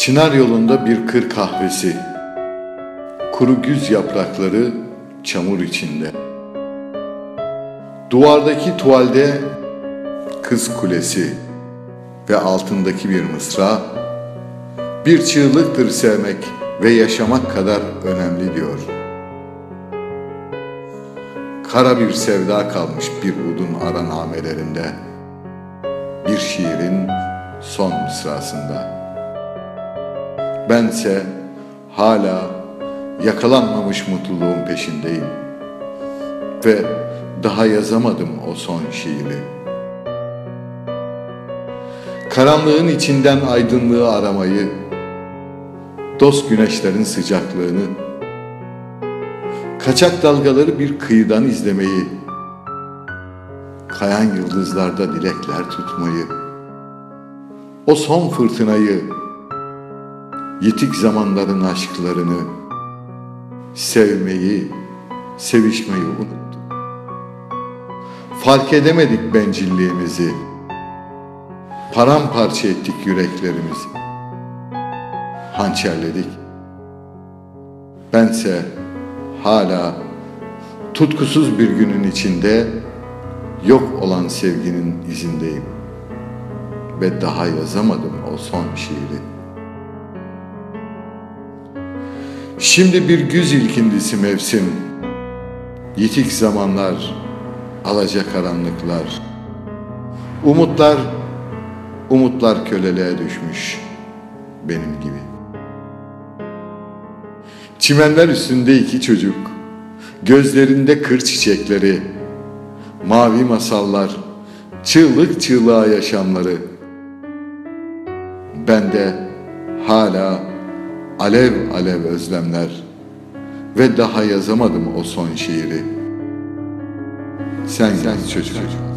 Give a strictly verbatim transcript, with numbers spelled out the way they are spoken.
Çınar yolunda bir kır kahvesi, kuru güz yaprakları çamur içinde. Duvardaki tuvalde kız kulesi ve altındaki bir mısra, bir çığlıktır sevmek ve yaşamak kadar önemli diyor. Kara bir sevda kalmış bir udun aranamelerinde, bir şiirin son mısrasında. Bense hala yakalanmamış mutluluğun peşindeyim ve daha yazamadım o son şiiri. Karanlığın içinden aydınlığı aramayı, dost güneşlerin sıcaklığını, kaçak dalgaları bir kıyıdan izlemeyi, kayan yıldızlarda dilekler tutmayı, o son fırtınayı, yitik zamanların aşklarını, sevmeyi, sevişmeyi unuttuk. Fark edemedik bencilliğimizi, paramparça ettik yüreklerimizi, hançerledik. Bense hala tutkusuz bir günün içinde yok olan sevginin izindeyim ve daha yazamadım o son şiiri. Şimdi bir güz ilkindisi mevsim, yitik zamanlar, alacakaranlıklar, umutlar, umutlar köleliğe düşmüş benim gibi. Çimenler üstünde iki çocuk, gözlerinde kır çiçekleri, mavi masallar, çığlık çığlığa yaşamları. Bende hala alev alev özlemler ve daha yazamadım o son şiiri. Sen, sen çocuk. çocuk.